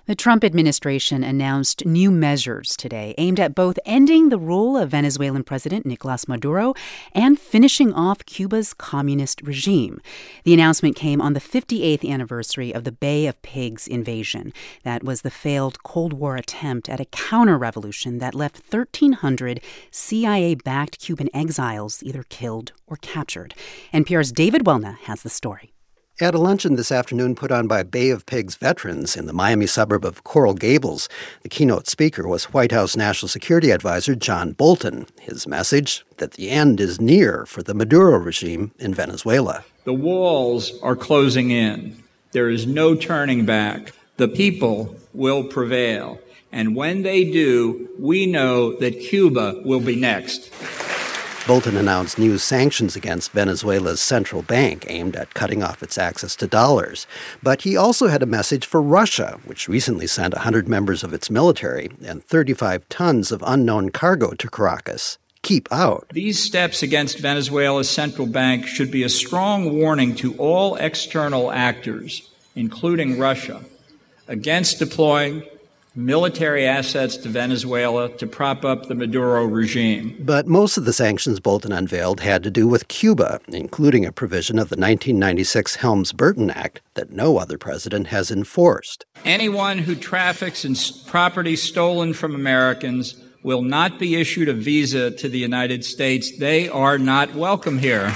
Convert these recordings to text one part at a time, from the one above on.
The Trump administration announced new measures today aimed at both ending the rule of Venezuelan President Nicolas Maduro and finishing off Cuba's communist regime. The announcement came on the 58th anniversary of the Bay of Pigs invasion. That was the failed Cold War attempt at a counter-revolution that left 1,300 CIA-backed Cuban exiles either killed or captured. NPR's David Welna has the story. At a luncheon this afternoon put on by Bay of Pigs veterans in the Miami suburb of Coral Gables, the keynote speaker was White House National Security Advisor John Bolton. His message, that the end is near for the Maduro regime in Venezuela. The walls are closing in. There is no turning back. The people will prevail. And when they do, we know that Cuba will be next. Bolton announced new sanctions against Venezuela's central bank aimed at cutting off its access to dollars. But he also had a message for Russia, which recently sent 100 members of its military and 35 tons of unknown cargo to Caracas. Keep out. These steps against Venezuela's central bank should be a strong warning to all external actors, including Russia, against deploying military assets to Venezuela to prop up the Maduro regime. But most of the sanctions Bolton unveiled had to do with Cuba, including a provision of the 1996 Helms-Burton Act that no other president has enforced. Anyone who traffics in property stolen from Americans will not be issued a visa to the United States. They are not welcome here.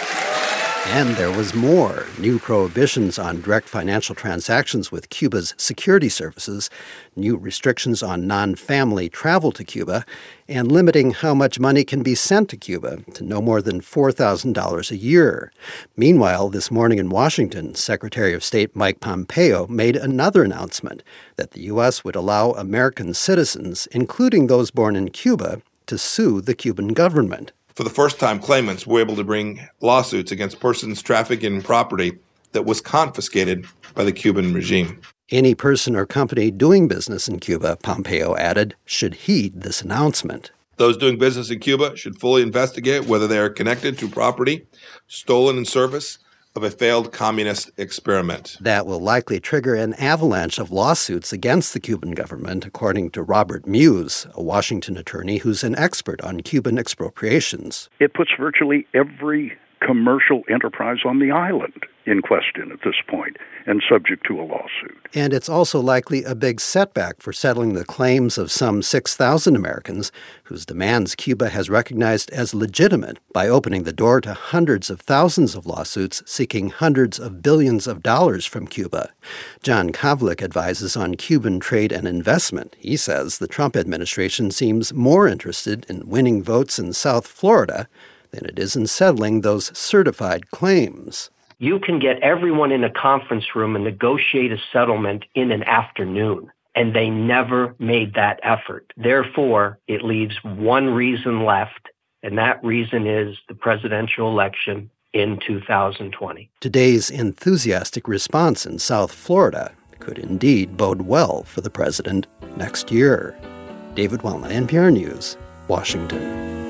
And there was more. New prohibitions on direct financial transactions with Cuba's security services, new restrictions on non-family travel to Cuba, and limiting how much money can be sent to Cuba to no more than $4,000 a year. Meanwhile, this morning in Washington, Secretary of State Mike Pompeo made another announcement that the U.S. would allow American citizens, including those born in Cuba, to sue the Cuban government. For the first time, claimants were able to bring lawsuits against persons trafficking in property that was confiscated by the Cuban regime. Any person or company doing business in Cuba, Pompeo added, should heed this announcement. Those doing business in Cuba should fully investigate whether they are connected to property stolen in service of a failed communist experiment. That will likely trigger an avalanche of lawsuits against the Cuban government, according to Robert Muse, a Washington attorney who's an expert on Cuban expropriations. It puts virtually every commercial enterprise on the island in question at this point and subject to a lawsuit. And it's also likely a big setback for settling the claims of some 6,000 Americans whose demands Cuba has recognized as legitimate by opening the door to hundreds of thousands of lawsuits seeking hundreds of billions of dollars from Cuba. John Kovalik advises on Cuban trade and investment. He says the Trump administration seems more interested in winning votes in South Florida than it is in settling those certified claims. You can get everyone in a conference room and negotiate a settlement in an afternoon, and they never made that effort. Therefore, it leaves one reason left, and that reason is the presidential election in 2020. Today's enthusiastic response in South Florida could indeed bode well for the president next year. David Welna, NPR News, Washington.